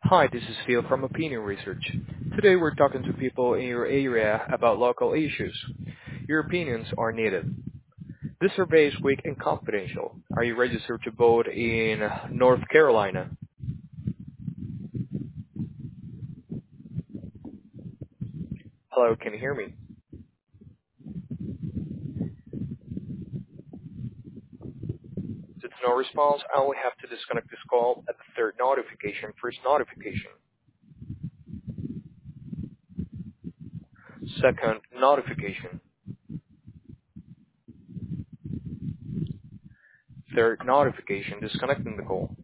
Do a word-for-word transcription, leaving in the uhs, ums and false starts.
Hi, this is Phil from Opinion Research. Today we're talking to people in your area about local issues. Your opinions are needed. This survey is quick and confidential. Are you registered to vote in North Carolina? Hello, can you hear me? Since no response, I will have to disconnect this call at the third notification. First notification. Second notification. Third notification. Disconnecting the call.